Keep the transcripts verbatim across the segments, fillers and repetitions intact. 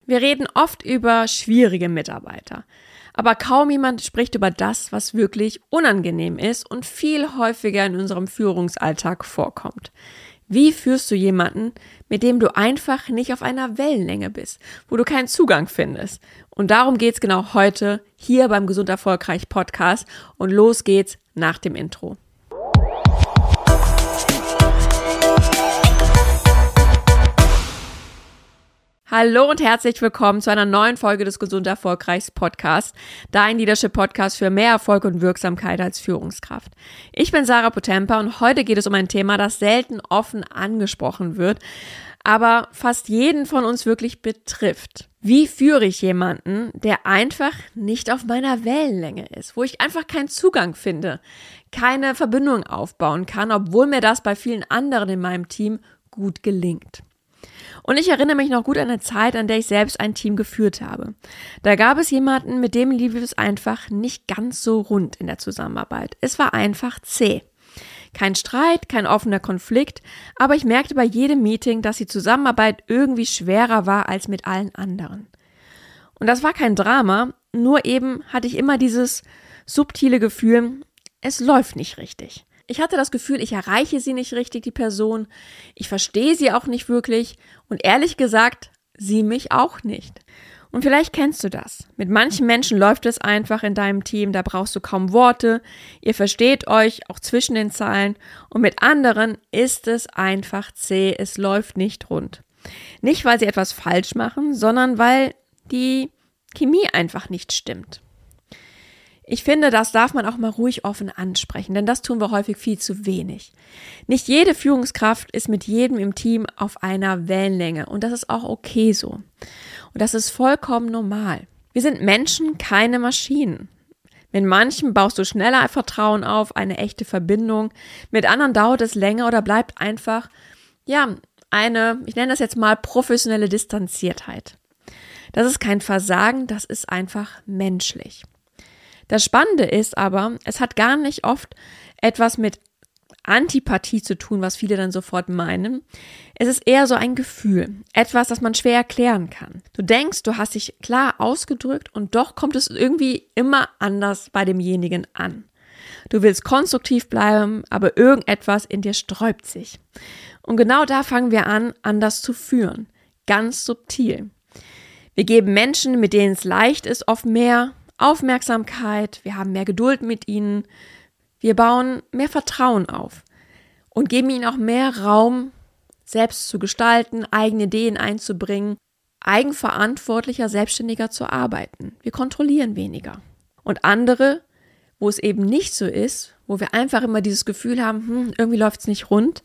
Wir reden oft über schwierige Mitarbeiter, aber kaum jemand spricht über das, was wirklich unangenehm ist und viel häufiger in unserem Führungsalltag vorkommt. Wie führst du jemanden, mit dem du einfach nicht auf einer Wellenlänge bist, wo du keinen Zugang findest? Und darum geht's genau heute hier beim Gesund Erfolgreich Podcast und los geht's nach dem Intro. Hallo und herzlich willkommen zu einer neuen Folge des Gesund Erfolgreichs Podcasts, dein Leadership-Podcast für mehr Erfolg und Wirksamkeit als Führungskraft. Ich bin Sarah Potempa und heute geht es um ein Thema, das selten offen angesprochen wird, aber fast jeden von uns wirklich betrifft. Wie führe ich jemanden, der einfach nicht auf meiner Wellenlänge ist, wo ich einfach keinen Zugang finde, keine Verbindung aufbauen kann, obwohl mir das bei vielen anderen in meinem Team gut gelingt? Und ich erinnere mich noch gut an eine Zeit, an der ich selbst ein Team geführt habe. Da gab es jemanden, mit dem lief es einfach nicht ganz so rund in der Zusammenarbeit. Es war einfach zäh. Kein Streit, kein offener Konflikt, aber ich merkte bei jedem Meeting, dass die Zusammenarbeit irgendwie schwerer war als mit allen anderen. Und das war kein Drama, nur eben hatte ich immer dieses subtile Gefühl, es läuft nicht richtig. Ich hatte das Gefühl, ich erreiche sie nicht richtig, die Person. Ich verstehe sie auch nicht wirklich und ehrlich gesagt, sie mich auch nicht. Und vielleicht kennst du das. Mit manchen Menschen läuft es einfach in deinem Team, da brauchst du kaum Worte. Ihr versteht euch auch zwischen den Zeilen und mit anderen ist es einfach zäh, es läuft nicht rund. Nicht, weil sie etwas falsch machen, sondern weil die Chemie einfach nicht stimmt. Ich finde, das darf man auch mal ruhig offen ansprechen, denn das tun wir häufig viel zu wenig. Nicht jede Führungskraft ist mit jedem im Team auf einer Wellenlänge und das ist auch okay so. Und das ist vollkommen normal. Wir sind Menschen, keine Maschinen. Mit manchen baust du schneller Vertrauen auf, eine echte Verbindung. Mit anderen dauert es länger oder bleibt einfach, ja, eine, ich nenne das jetzt mal professionelle Distanziertheit. Das ist kein Versagen, das ist einfach menschlich. Das Spannende ist aber, es hat gar nicht oft etwas mit Antipathie zu tun, was viele dann sofort meinen. Es ist eher so ein Gefühl, etwas, das man schwer erklären kann. Du denkst, du hast dich klar ausgedrückt und doch kommt es irgendwie immer anders bei demjenigen an. Du willst konstruktiv bleiben, aber irgendetwas in dir sträubt sich. Und genau da fangen wir an, anders zu führen. Ganz subtil. Wir geben Menschen, mit denen es leicht ist, oft mehr Aufmerksamkeit, wir haben mehr Geduld mit ihnen, wir bauen mehr Vertrauen auf und geben ihnen auch mehr Raum, selbst zu gestalten, eigene Ideen einzubringen, eigenverantwortlicher, selbstständiger zu arbeiten. Wir kontrollieren weniger. Und andere, wo es eben nicht so ist, wo wir einfach immer dieses Gefühl haben, hm, irgendwie läuft es nicht rund,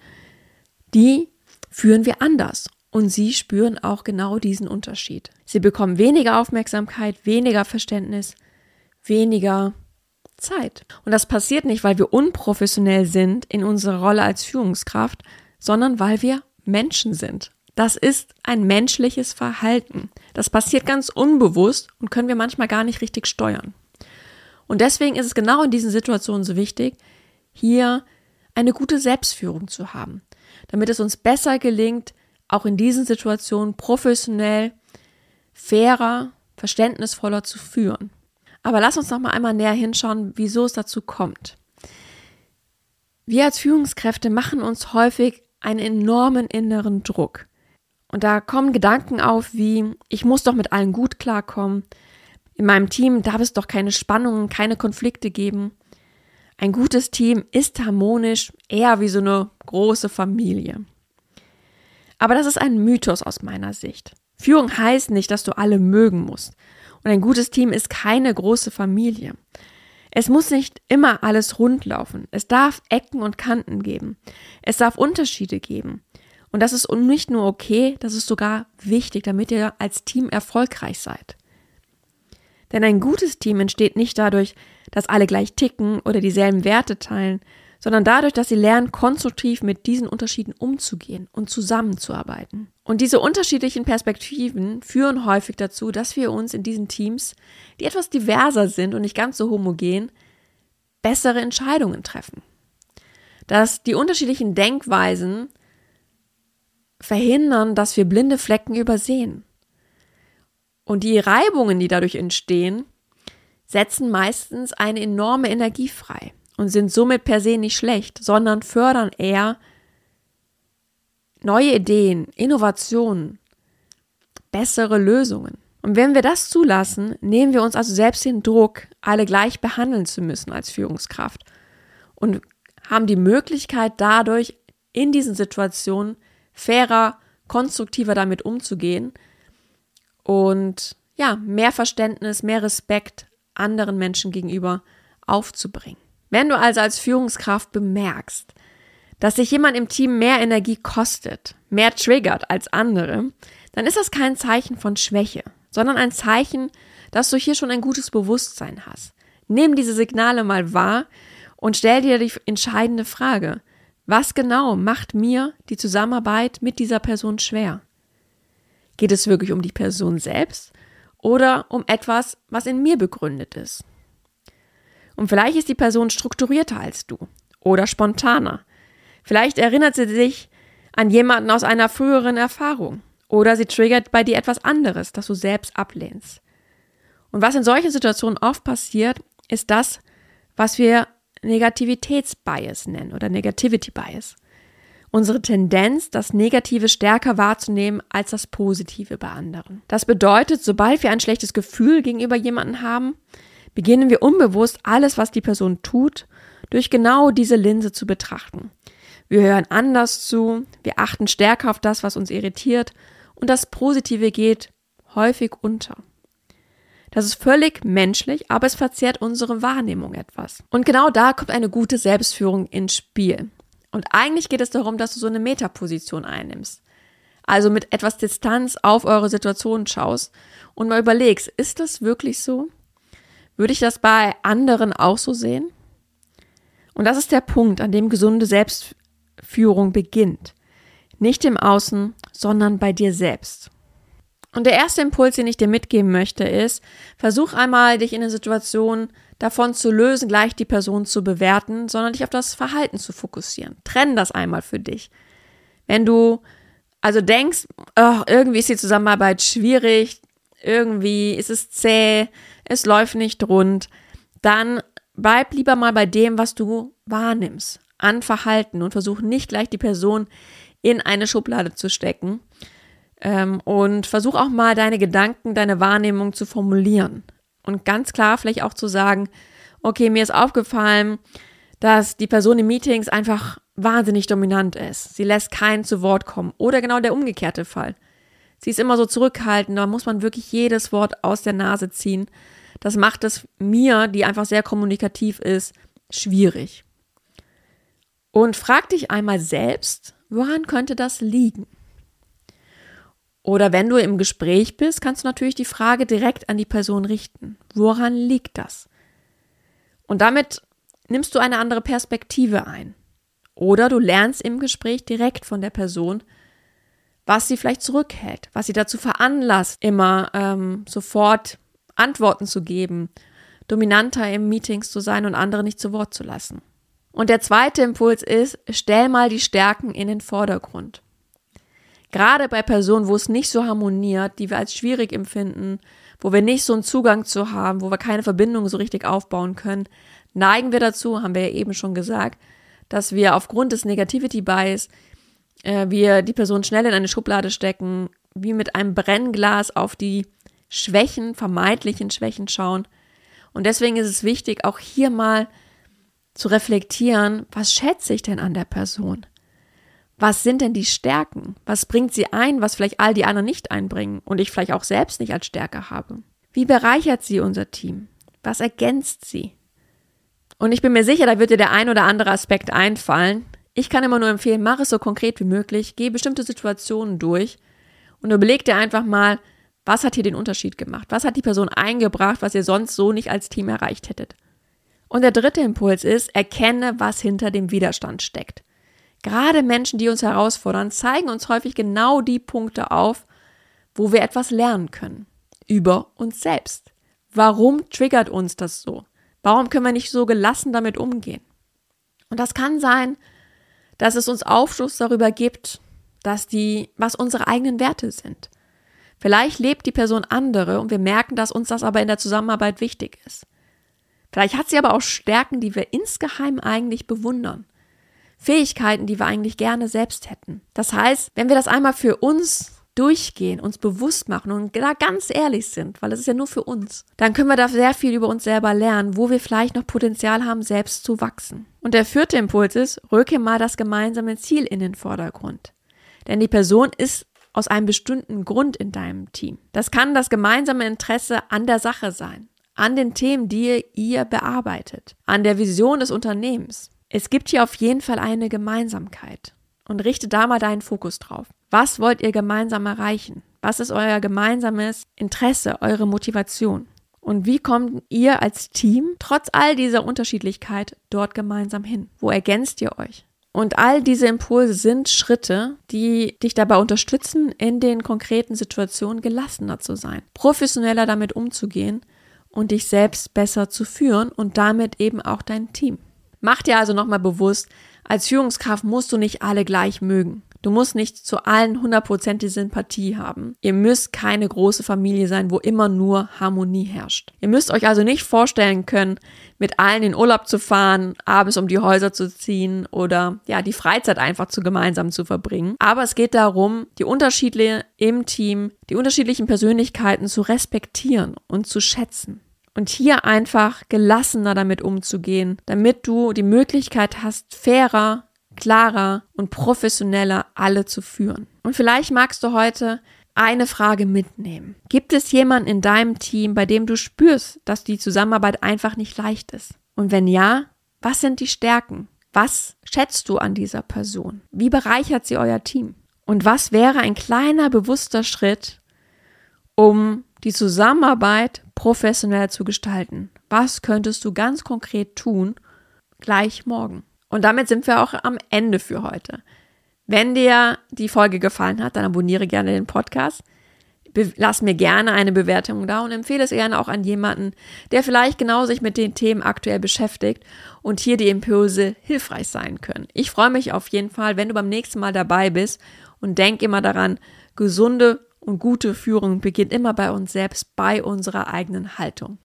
die führen wir anders. Und sie spüren auch genau diesen Unterschied. Sie bekommen weniger Aufmerksamkeit, weniger Verständnis, weniger Zeit. Und das passiert nicht, weil wir unprofessionell sind in unserer Rolle als Führungskraft, sondern weil wir Menschen sind. Das ist ein menschliches Verhalten. Das passiert ganz unbewusst und können wir manchmal gar nicht richtig steuern. Und deswegen ist es genau in diesen Situationen so wichtig, hier eine gute Selbstführung zu haben, damit es uns besser gelingt, auch in diesen Situationen professionell, fairer, verständnisvoller zu führen. Aber lass uns noch mal einmal näher hinschauen, wieso es dazu kommt. Wir als Führungskräfte machen uns häufig einen enormen inneren Druck. Und da kommen Gedanken auf wie, ich muss doch mit allen gut klarkommen. In meinem Team darf es doch keine Spannungen, keine Konflikte geben. Ein gutes Team ist harmonisch, eher wie so eine große Familie. Aber das ist ein Mythos aus meiner Sicht. Führung heißt nicht, dass du alle mögen musst. Und ein gutes Team ist keine große Familie. Es muss nicht immer alles rund laufen. Es darf Ecken und Kanten geben. Es darf Unterschiede geben. Und das ist nicht nur okay, das ist sogar wichtig, damit ihr als Team erfolgreich seid. Denn ein gutes Team entsteht nicht dadurch, dass alle gleich ticken oder dieselben Werte teilen, sondern dadurch, dass sie lernen, konstruktiv mit diesen Unterschieden umzugehen und zusammenzuarbeiten. Und diese unterschiedlichen Perspektiven führen häufig dazu, dass wir uns in diesen Teams, die etwas diverser sind und nicht ganz so homogen, bessere Entscheidungen treffen. Dass die unterschiedlichen Denkweisen verhindern, dass wir blinde Flecken übersehen. Und die Reibungen, die dadurch entstehen, setzen meistens eine enorme Energie frei und sind somit per se nicht schlecht, sondern fördern eher neue Ideen, Innovationen, bessere Lösungen. Und wenn wir das zulassen, nehmen wir uns also selbst den Druck, alle gleich behandeln zu müssen als Führungskraft und haben die Möglichkeit dadurch in diesen Situationen fairer, konstruktiver damit umzugehen und ja, mehr Verständnis, mehr Respekt anderen Menschen gegenüber aufzubringen. Wenn du also als Führungskraft bemerkst, dass sich jemand im Team mehr Energie kostet, mehr triggert als andere, dann ist das kein Zeichen von Schwäche, sondern ein Zeichen, dass du hier schon ein gutes Bewusstsein hast. Nimm diese Signale mal wahr und stell dir die entscheidende Frage: Was genau macht mir die Zusammenarbeit mit dieser Person schwer? Geht es wirklich um die Person selbst oder um etwas, was in mir begründet ist? Und vielleicht ist die Person strukturierter als du oder spontaner. Vielleicht erinnert sie sich an jemanden aus einer früheren Erfahrung oder sie triggert bei dir etwas anderes, das du selbst ablehnst. Und was in solchen Situationen oft passiert, ist das, was wir Negativitätsbias nennen oder Negativity Bias. Unsere Tendenz, das Negative stärker wahrzunehmen als das Positive bei anderen. Das bedeutet, sobald wir ein schlechtes Gefühl gegenüber jemandem haben, beginnen wir unbewusst alles, was die Person tut, durch genau diese Linse zu betrachten. Wir hören anders zu, wir achten stärker auf das, was uns irritiert, und das Positive geht häufig unter. Das ist völlig menschlich, aber es verzerrt unsere Wahrnehmung etwas. Und genau da kommt eine gute Selbstführung ins Spiel. Und eigentlich geht es darum, dass du so eine Metaposition einnimmst. Also mit etwas Distanz auf eure Situation schaust und mal überlegst, ist das wirklich so? Würde ich das bei anderen auch so sehen? Und das ist der Punkt, an dem gesunde Selbstführung beginnt. Nicht im Außen, sondern bei dir selbst. Und der erste Impuls, den ich dir mitgeben möchte, ist, versuch einmal, dich in der Situation davon zu lösen, gleich die Person zu bewerten, sondern dich auf das Verhalten zu fokussieren. Trenn das einmal für dich. Wenn du also denkst, oh, irgendwie ist die Zusammenarbeit schwierig, irgendwie ist es zäh, es läuft nicht rund, dann bleib lieber mal bei dem, was du wahrnimmst, an Verhalten und versuch nicht gleich die Person in eine Schublade zu stecken. Ähm, und versuch auch mal deine Gedanken, deine Wahrnehmung zu formulieren und ganz klar vielleicht auch zu sagen, okay, mir ist aufgefallen, dass die Person in Meetings einfach wahnsinnig dominant ist. Sie lässt keinen zu Wort kommen oder genau der umgekehrte Fall. Sie ist immer so zurückhaltend, da muss man wirklich jedes Wort aus der Nase ziehen. Das macht es mir, die einfach sehr kommunikativ ist, schwierig. Und frag dich einmal selbst, woran könnte das liegen? Oder wenn du im Gespräch bist, kannst du natürlich die Frage direkt an die Person richten. Woran liegt das? Und damit nimmst du eine andere Perspektive ein. Oder du lernst im Gespräch direkt von der Person, was sie vielleicht zurückhält, was sie dazu veranlasst, immer ähm, sofort Antworten zu geben, dominanter im Meetings zu sein und andere nicht zu Wort zu lassen. Und der zweite Impuls ist, stell mal die Stärken in den Vordergrund. Gerade bei Personen, wo es nicht so harmoniert, die wir als schwierig empfinden, wo wir nicht so einen Zugang zu haben, wo wir keine Verbindung so richtig aufbauen können, neigen wir dazu, haben wir ja eben schon gesagt, dass wir aufgrund des Negativity Bias äh, wir die Person schnell in eine Schublade stecken, wie mit einem Brennglas auf die Schwächen, vermeintlichen Schwächen schauen. Und deswegen ist es wichtig, auch hier mal zu reflektieren, was schätze ich denn an der Person? Was sind denn die Stärken? Was bringt sie ein, was vielleicht all die anderen nicht einbringen und ich vielleicht auch selbst nicht als Stärke habe? Wie bereichert sie unser Team? Was ergänzt sie? Und ich bin mir sicher, da wird dir der ein oder andere Aspekt einfallen. Ich kann immer nur empfehlen, mach es so konkret wie möglich, geh bestimmte Situationen durch und überleg dir einfach mal, was hat hier den Unterschied gemacht? Was hat die Person eingebracht, was ihr sonst so nicht als Team erreicht hättet? Und der dritte Impuls ist, erkenne, was hinter dem Widerstand steckt. Gerade Menschen, die uns herausfordern, zeigen uns häufig genau die Punkte auf, wo wir etwas lernen können. Über uns selbst. Warum triggert uns das so? Warum können wir nicht so gelassen damit umgehen? Und das kann sein, dass es uns Aufschluss darüber gibt, dass die, was unsere eigenen Werte sind. Vielleicht lebt die Person andere und wir merken, dass uns das aber in der Zusammenarbeit wichtig ist. Vielleicht hat sie aber auch Stärken, die wir insgeheim eigentlich bewundern. Fähigkeiten, die wir eigentlich gerne selbst hätten. Das heißt, wenn wir das einmal für uns durchgehen, uns bewusst machen und da ganz ehrlich sind, weil es ist ja nur für uns, dann können wir da sehr viel über uns selber lernen, wo wir vielleicht noch Potenzial haben, selbst zu wachsen. Und der vierte Impuls ist, rücke mal das gemeinsame Ziel in den Vordergrund. Denn die Person ist aus einem bestimmten Grund in deinem Team. Das kann das gemeinsame Interesse an der Sache sein, an den Themen, die ihr bearbeitet, an der Vision des Unternehmens. Es gibt hier auf jeden Fall eine Gemeinsamkeit und richte da mal deinen Fokus drauf. Was wollt ihr gemeinsam erreichen? Was ist euer gemeinsames Interesse, eure Motivation? Und wie kommt ihr als Team trotz all dieser Unterschiedlichkeit dort gemeinsam hin? Wo ergänzt ihr euch? Und all diese Impulse sind Schritte, die dich dabei unterstützen, in den konkreten Situationen gelassener zu sein, professioneller damit umzugehen und dich selbst besser zu führen und damit eben auch dein Team. Mach dir also nochmal bewusst, als Führungskraft musst du nicht alle gleich mögen. Du musst nicht zu allen hundertprozentige Sympathie haben. Ihr müsst keine große Familie sein, wo immer nur Harmonie herrscht. Ihr müsst euch also nicht vorstellen können, mit allen in Urlaub zu fahren, abends um die Häuser zu ziehen oder ja die Freizeit einfach zu gemeinsam zu verbringen. Aber es geht darum, die Unterschiede im Team, die unterschiedlichen Persönlichkeiten zu respektieren und zu schätzen. Und hier einfach gelassener damit umzugehen, damit du die Möglichkeit hast, fairer, klarer und professioneller alle zu führen. Und vielleicht magst du heute eine Frage mitnehmen. Gibt es jemanden in deinem Team, bei dem du spürst, dass die Zusammenarbeit einfach nicht leicht ist? Und wenn ja, was sind die Stärken? Was schätzt du an dieser Person? Wie bereichert sie euer Team? Und was wäre ein kleiner, bewusster Schritt, um die Zusammenarbeit professioneller zu gestalten? Was könntest du ganz konkret tun, gleich morgen? Und damit sind wir auch am Ende für heute. Wenn dir die Folge gefallen hat, dann abonniere gerne den Podcast. Be- lass mir gerne eine Bewertung da und empfehle es gerne auch an jemanden, der vielleicht genau sich mit den Themen aktuell beschäftigt und hier die Impulse hilfreich sein können. Ich freue mich auf jeden Fall, wenn du beim nächsten Mal dabei bist und denk immer daran, gesunde und gute Führung beginnt immer bei uns selbst, bei unserer eigenen Haltung.